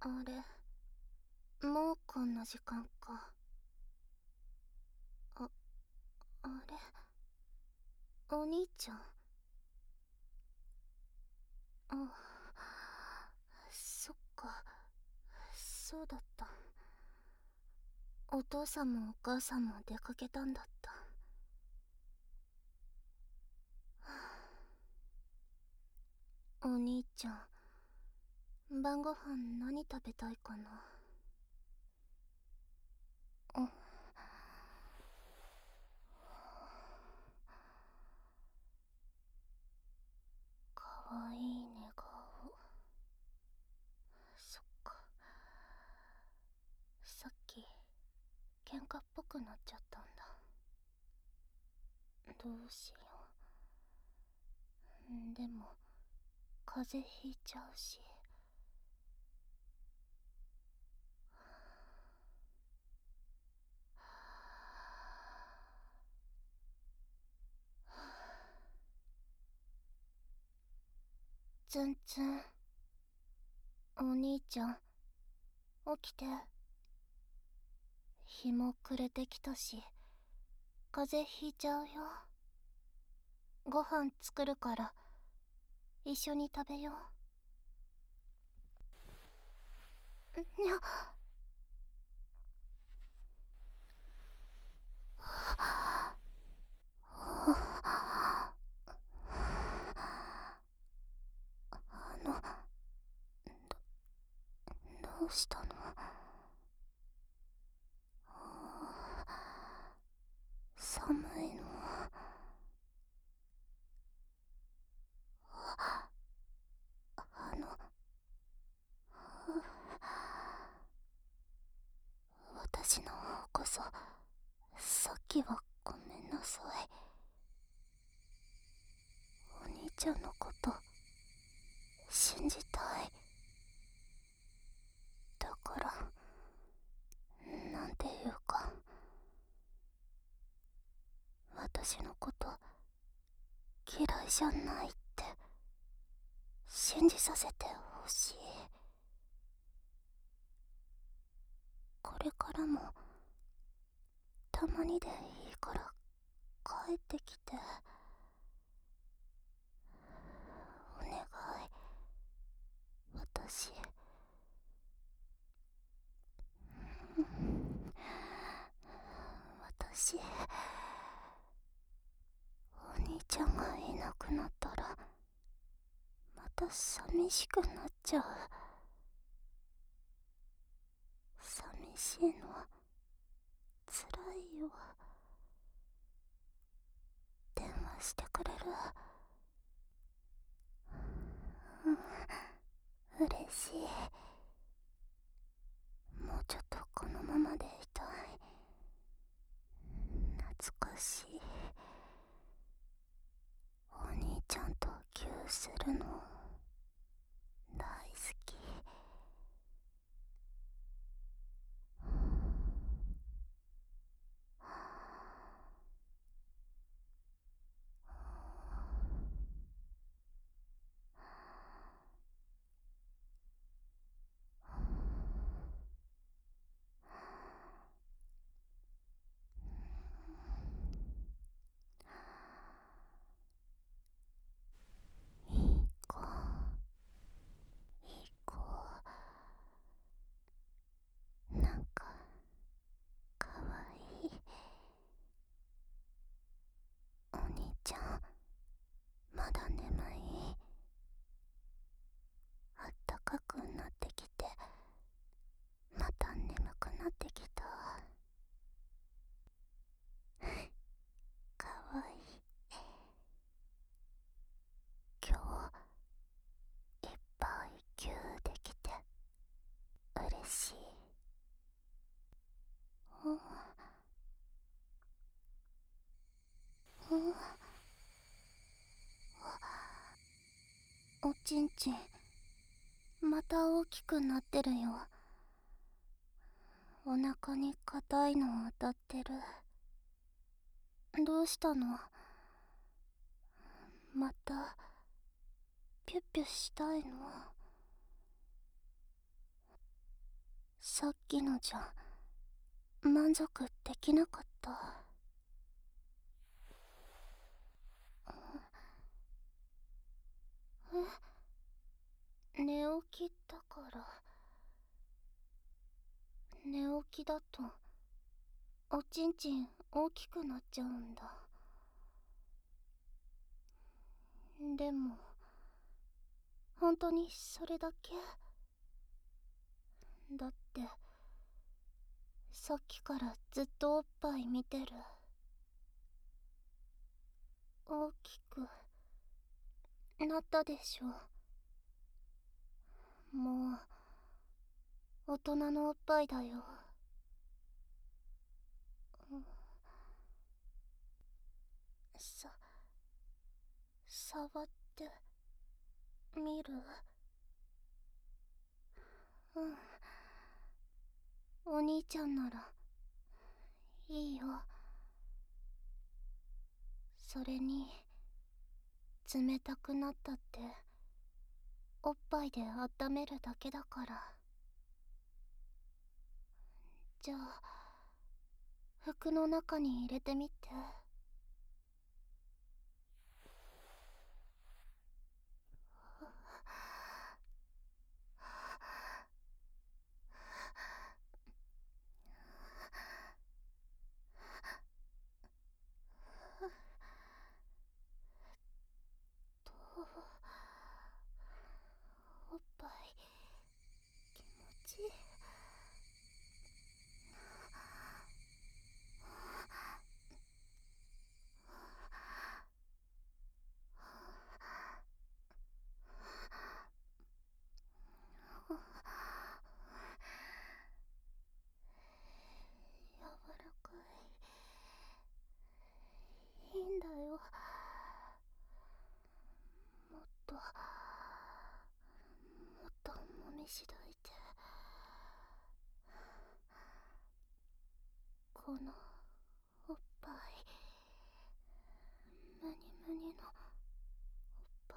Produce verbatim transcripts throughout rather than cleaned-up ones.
あれ、もうこんな時間か。あ、あれ、お兄ちゃん。あ、そっか、そうだった。お父さんもお母さんも出かけたんだった。お兄ちゃん、晩ご飯何食べたいかな。あ、かわいい寝顔。そっか、さっき喧嘩っぽくなっちゃったんだ。どうしよう。でも風邪ひいちゃうし。ツンツン、お兄ちゃん起きて。日も暮れてきたし風邪ひいちゃうよ。ご飯作るから一緒に食べよう。にゃ。あの、どうしたの。寒いの。あの、私の方こそさっきはごめんなさい。お兄ちゃんのこと信じたい。だからなんていうか、私のこと嫌いじゃないって信じさせてほしい。これからもたまにでいいから帰ってきて。お願い。私私お兄ちゃんがいなくなったらまた寂しくなっちゃう。寂しいのはつらいよ。電話してくれる。うん、嬉しい。もうちょっとこのままでいたい。懐かしい。お兄ちゃんとギューするの大好き。いい子、いい子。なんかかわいい。お兄ちゃんまだ眠い。あったかくなってきてまた眠くなってきた。かわいい。今日いっぱいギューできて嬉しい。うんうん。おちんちんまた大きくなってるよ。お腹に硬いの当たってる。どうしたの。またピュッピュしたいの。 さっきのじゃ満足できなかった。え、寝起きだから。寝起きだとおちんちん大きくなっちゃうんだ。でも本当にそれだけ？だってさっきからずっとおっぱい見てる。大きくなったでしょ。もう大人のおっぱいだよ。さ触ってみる？うん、お兄ちゃんならいいよ。それに冷たくなったっておっぱいで温めるだけだから。じゃあ服の中に入れてみて。おっぱい気持ちいい。柔らかい。いいんだよ。もっともっともみしだいて。このおっぱい、むにむにのおっぱい、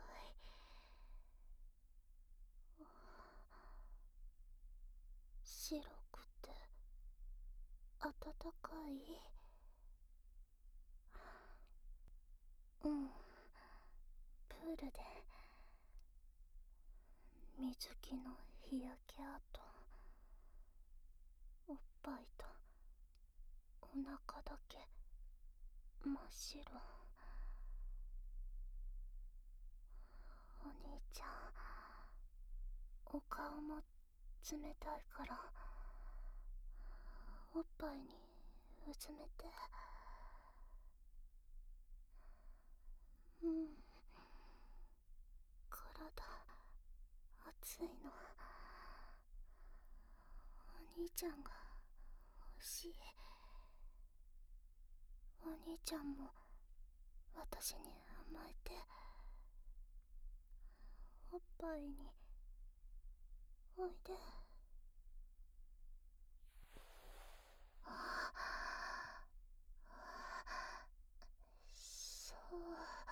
白くて温かい。うん、プールで水着の日焼け跡、おっぱいとお腹だけ真っ白。お兄ちゃん、お顔も冷たいからおっぱいにうずめて。うん、体熱いの。お兄ちゃんが欲しい。お兄ちゃんも私に甘えて。おっぱいにおいで。あそう。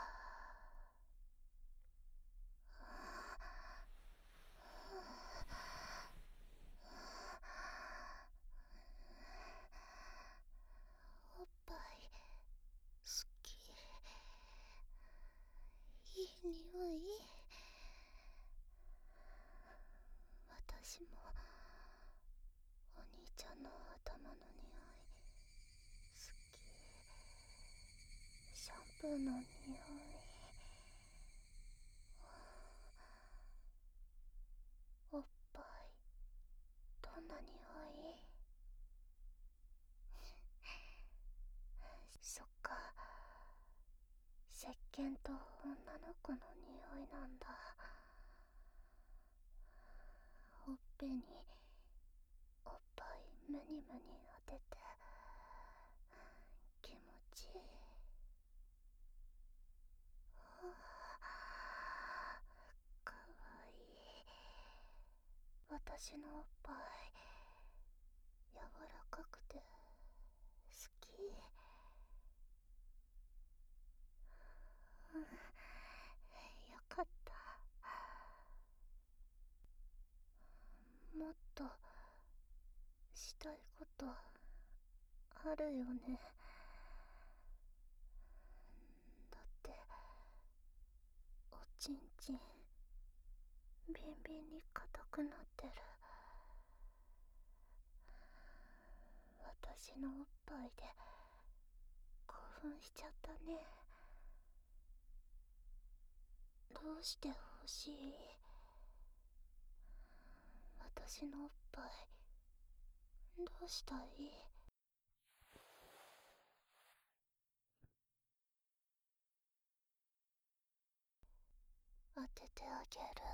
おっぱい好き。いい匂い。私もお兄ちゃんの頭の匂い好き。シャンプーの匂い。おっぱいどんな匂い？そっか、石鹸と女の子の匂いなんだ。ほっぺにおっぱいムニムニ当てて気持ちいい。はあ、かわいい。私のおっぱい柔らかくて好き。うん、よかった。もっとことあるよね。だっておちんちんビンビンに硬くなってる。私のおっぱいで興奮しちゃったね。どうして欲しい？私のおっぱいどうしたい？当ててあげる。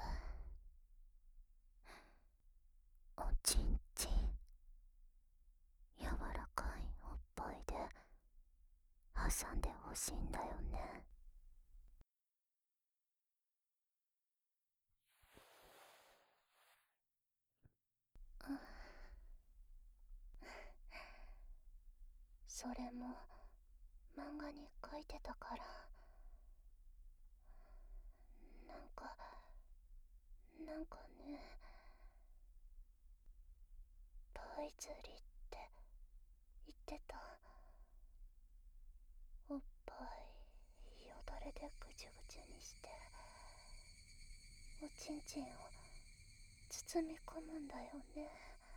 おちんちん柔らかいおっぱいで挟んでほしいんだよね。うん、それも漫画に書いてたから。なんかなんかね、パイズリって言ってた。おっぱいよだれでぐちゅぐちゅにしておちんちんを包み込むんだよね。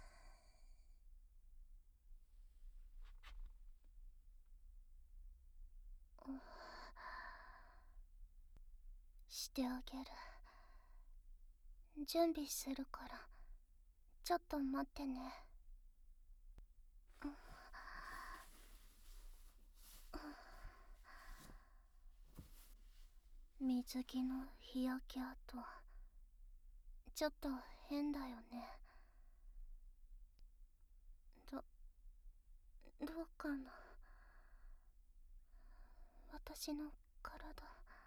うん、してあげる。準備するからちょっと待ってね。うん、水着の日焼け跡ちょっと変だよね。どどうかな。私の体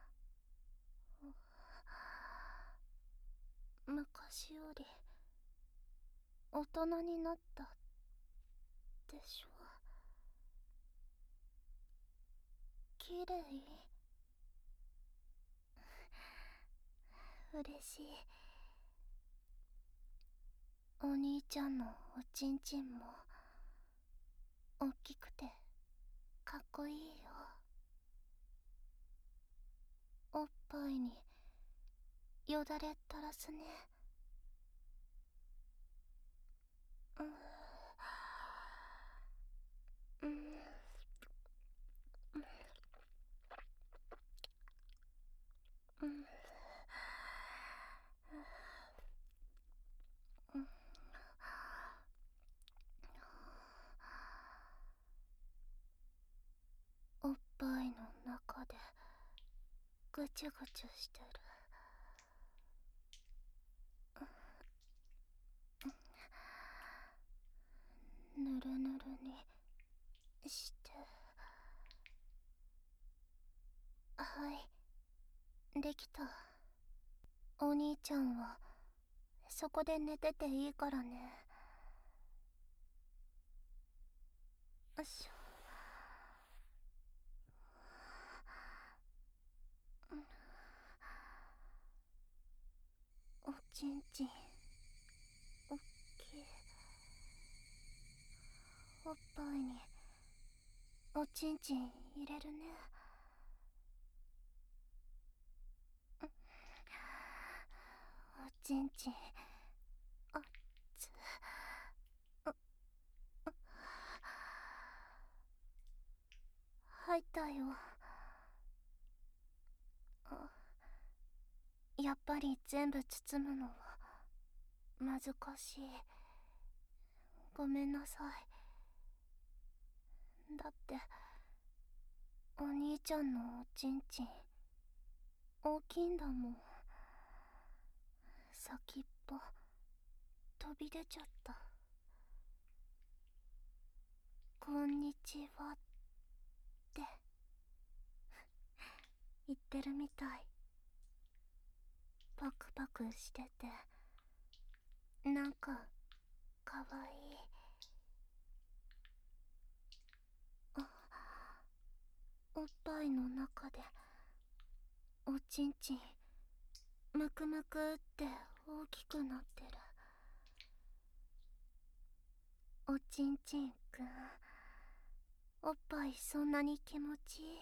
昔より大人になったでしょ。綺麗。嬉しい。お兄ちゃんのおちんちんも大きくてかっこいいよ。おっぱいによだれ垂らすね。うんうんうんうん。おっぱいの中でぐちゅぐちゅしてる。ぬるぬるにして。はい、できた。お兄ちゃんはそこで寝てていいからね。よいしょ。おちんちんおっきい。おっぱいにおちんちん入れるね。おちんちんあっつ。入ったよ。やっぱり全部包むのは難しい。ごめんなさい。だってお兄ちゃんのおちんちん大きいんだもん。先っぽ飛び出ちゃった。こんにちはって言ってるみたい。パクパクしててなんかかわいい。あ、おっぱいの中でおちんちんむくむくって大きくなってる。 おちんちんくん、おっぱいそんなに気持ちいい。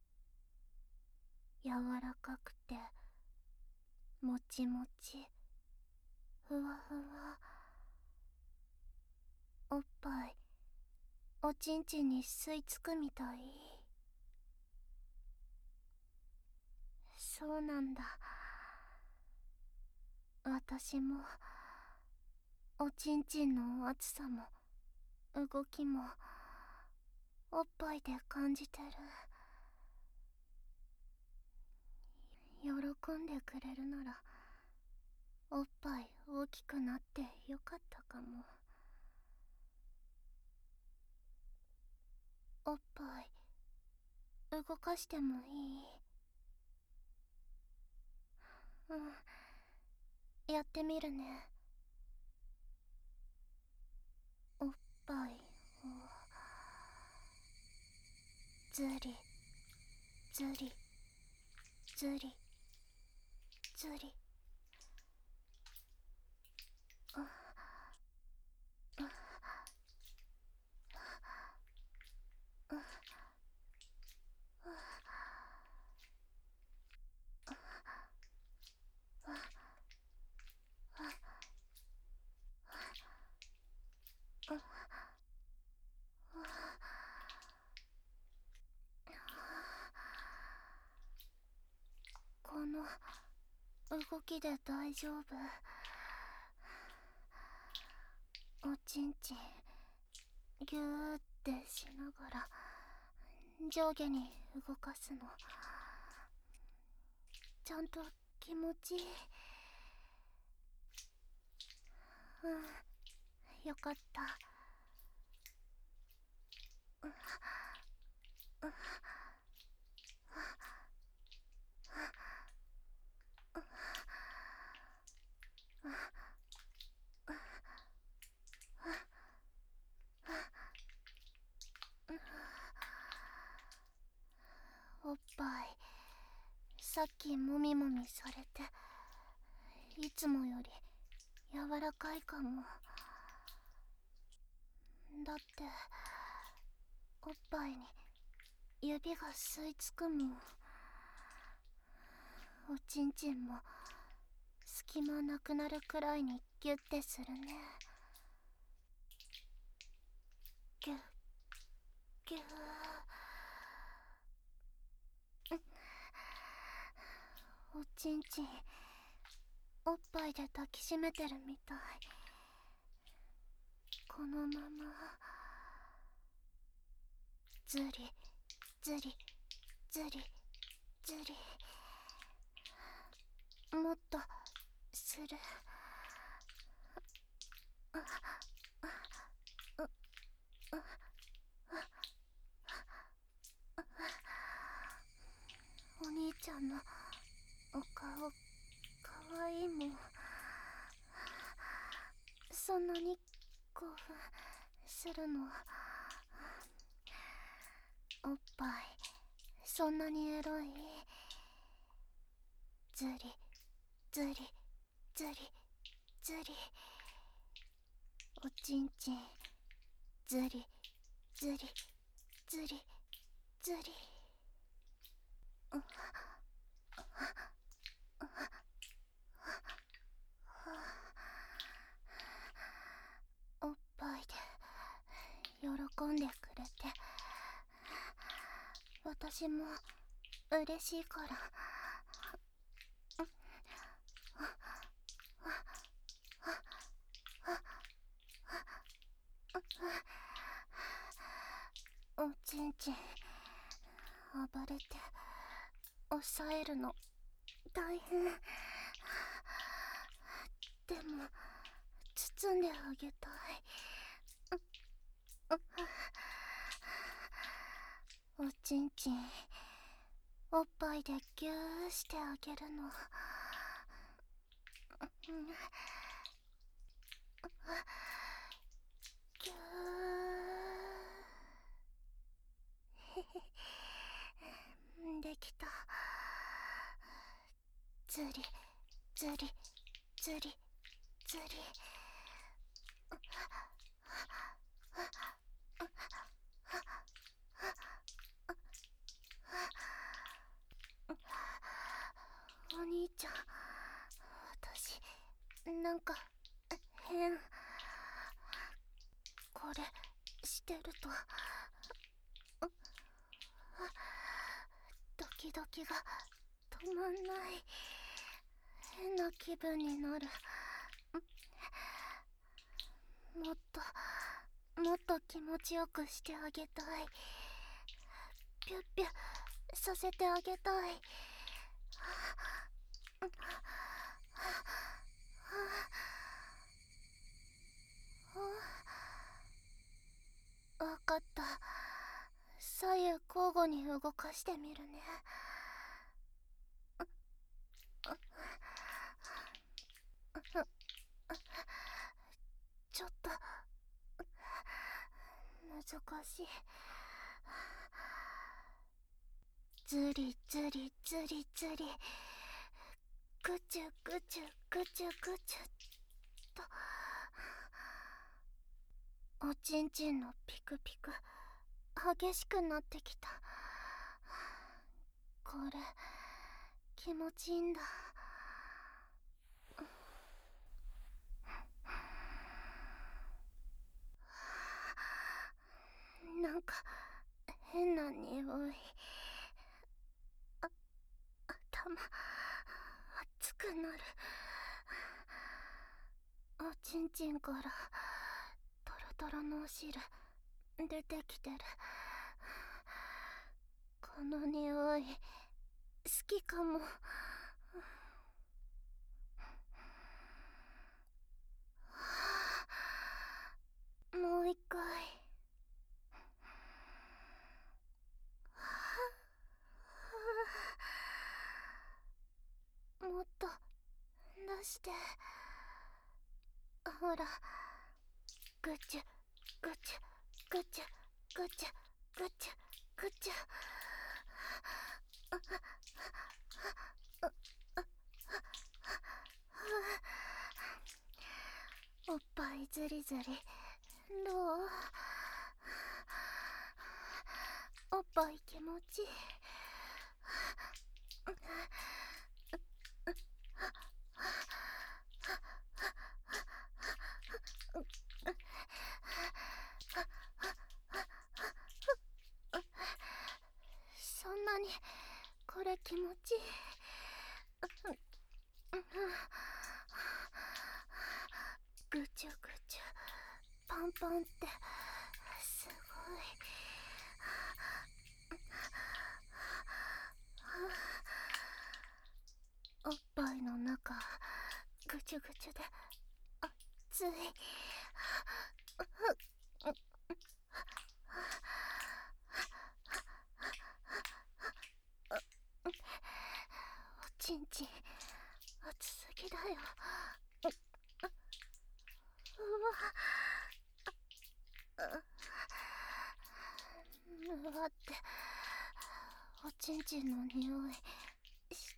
柔らかくてもちもち、ふわふわ。おっぱいおちんちんに吸い付くみたい。そうなんだ。私もおちんちんの熱さも動きもおっぱいで感じてる。喜んでくれるならおっぱい大きくなってよかったかも。おっぱい動かしてもいい？うん、やってみるね。おっぱいをずりずりずりずり。あああこの動きで大丈夫？おちんちんぎゅーってしながら上下に動かすのちゃんと気持ちいい。うん、よかった。おっぱいさっきもみもみされていつもより柔らかいかも。だっておっぱいに指が吸い付くもん。おちんちんも隙間なくなるくらいにギュッてするね。ギュッギュー。おちんちんおっぱいで抱きしめてるみたい。このままずりずりずりずりもっとする。お兄ちゃんのお顔かわいいもん。そんなに興奮するの？おっぱいそんなにエロい？ずりずりずりずり。おちんちんずりずりずりずり。おっぱいで喜んでくれて私も嬉しいから。おちんちん暴れて抑えるの大変。でも包んであげたい。おちんちんおっぱいでギューしてあげるの。ギューできた。ずりずりずりずり。 とドキドキが止まんない。変な気分になる。もっともっと気持ちよくしてあげたい。ピュッピュさせてあげたい。わかった。左右交互に動かしてみるね。ちょっと難しい。ずりずりずりずり、ぐちゅぐちゅぐちゅぐちゅっと。おちんちんのピクピク激しくなってきた。これ気持ちいいんだ。なんか変な匂い。あ、頭熱くなる。おちんちんからトロトロのお汁出てきてる。この匂い好きかも。もう一回。もっと出して。ほら、ぐちゅぐちゅぐちゅぐちゅぐちゅぐちゅ。おっぱいずりずりどう？おっぱい気持ちいい。そんなにこれ気持ちいい。ぐちゅぐちゅパンパンってすごい。おっぱいの中ぐちゅぐちゅで熱い。おちんちん熱すぎだよ。うわむわっておちんちんの匂いした。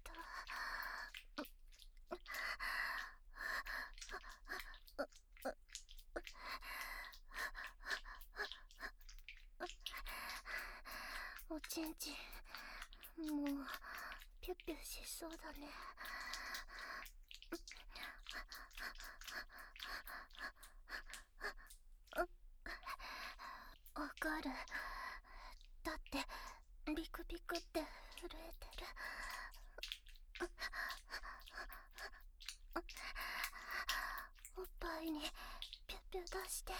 おちんちんもうピュッピュしそうだね。わかる。だってビクビクって震えてる。おっぱいにピュッピュ出して。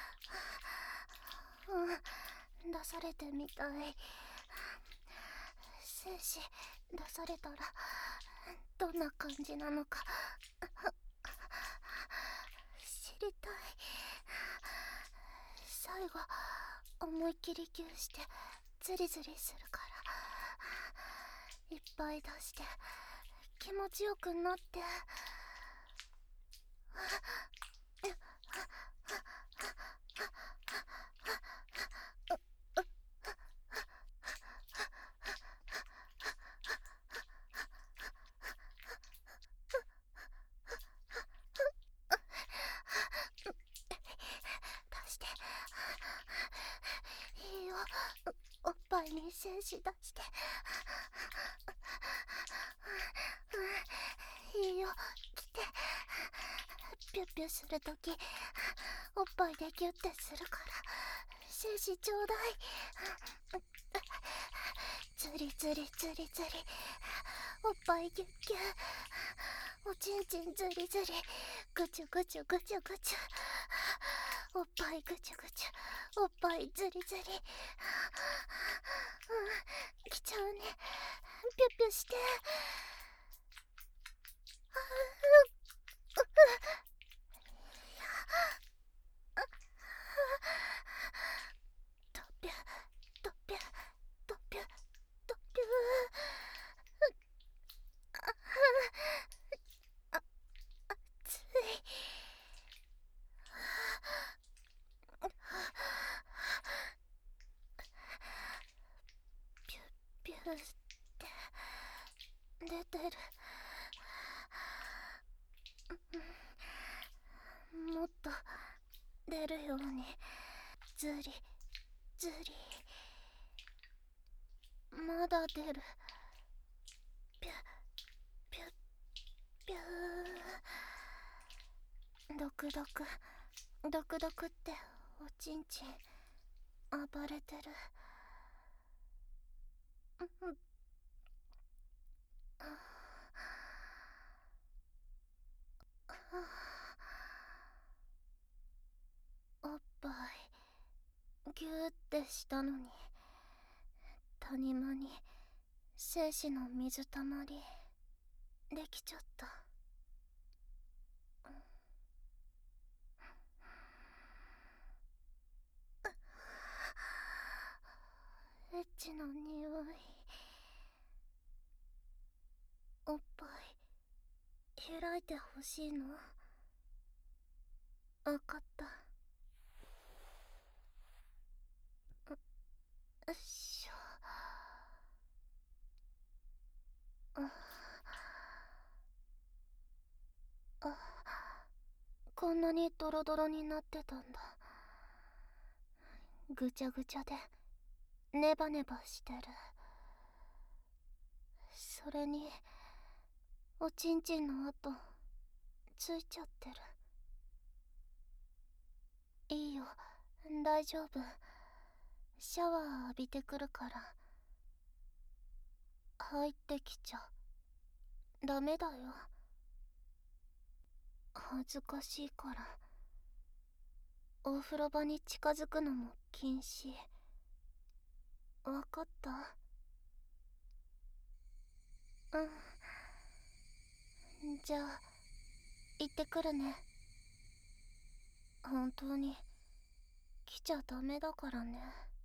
うん、出されてみたい。精子出されたらどんな感じなのか知りたい。最後思いっきりギューしてズリズリするから、いっぱい出して気持ちよくなって。出していいよ。おっぱいに精子出していいよ。来て。ピュッピュするときおっぱいでギュッてするから精子ちょうだい。ずりずりずりずり、おっぱいギュッギュッ、おちんちんずりずり、ぐちゅぐちゅぐちゅぐちゅ、おっぱいぐちゅぐちゅ、おっぱいずりずり、うん、来ちゃうね。ぴゅぴゅして。とぴゅとぴゅとぴゅとぴゅ。あ、熱い。ピュッピュッって出てる。もっと出るように。ずりずり、まだ出る。ピュッピュッピュー。ドクドクドクドクっておちんちん暴れてる。うん、おっぱいギューってしたのに、谷間に精子の水たまりできちゃった。エッチの匂い。おっぱい開いてほしいの？わかった。よっしょ。ああ、こんなにドロドロになってたんだ。ぐちゃぐちゃでネバネバしてる。それにおちんちんの跡ついちゃってる。いいよ、大丈夫。シャワー浴びてくるから。入ってきちゃダメだよ。恥ずかしいから。お風呂場に近づくのも禁止。わかった？うん。じゃあ行ってくるね。本当に来ちゃダメだからね。